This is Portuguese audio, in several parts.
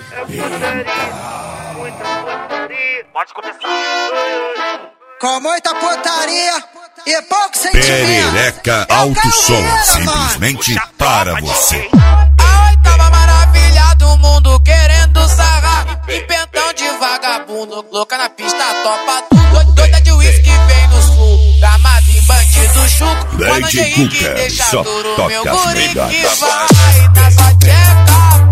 muita putaria. Pode começar. Com muita putaria e pouco sentimento. Perereca Alto Som, simplesmente para você. A oitava maravilha do mundo querendo sarrar. E pentão de vagabundo, louca na pista, topa tudo. Doida de uísque vem no sul, gamado em bandido chuco. Lady Cuca, só toca as melhores. Que vai nessa tcheca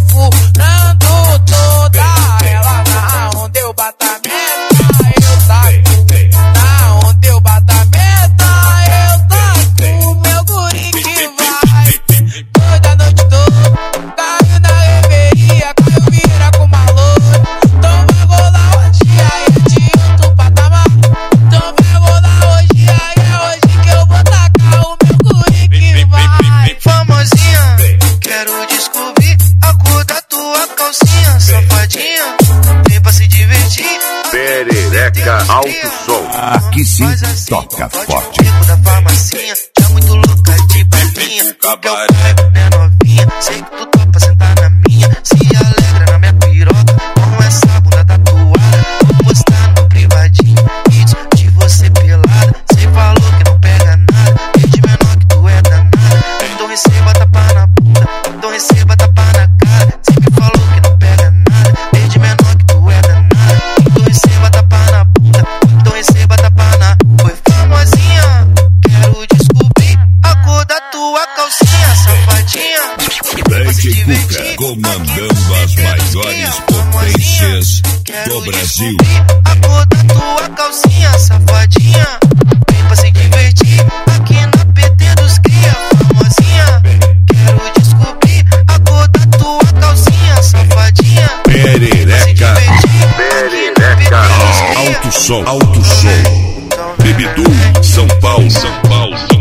perfurando toda ela. Na onde eu bato a meta, eu taco. Na onde eu bato a meta, eu taco. Meu guri que vai toda noite toda. Caiu na reveria, caiu vira com maluco. Então vai rolar hoje, aí é de outro patamar. Então vai rolar hoje, aí é hoje que eu vou tacar o meu guri que vai. Famosinha, quero descobrir a cor da tua calcinha. Safadinha, vem pra se divertir. Perereca Alto Som, aqui sim toca forte. Da farmacinha, tá muito louca de balinha. Que eu pego, né novinha? Sei que tu topa sentar na minha. Se alegra na minha piroca com essa bunda tatuada. Vou postar no privadinho vídeos de você pelada. Cê falou que não pega nada, desde menor que tu é danada. Então receba tapa na bunda, então receba tapa na cara. Cê me falou que não pega nada, desde menor que tu é danada. Então receba tapa na bunda, então receba tapa na. Foi famosinha, quero descobrir a cor da tua calcinha, safadinha. Lady Cuca comandando as maiores potências do Brasil. A cor da tua calcinha, safadinha. Vem pra se divertir aqui na PT dos cria, famosinha. Quero descobrir a cor da tua calcinha, safadinha. Perereca Alto Som, Alto Som. Bebedouro, São Paulo, São Paulo.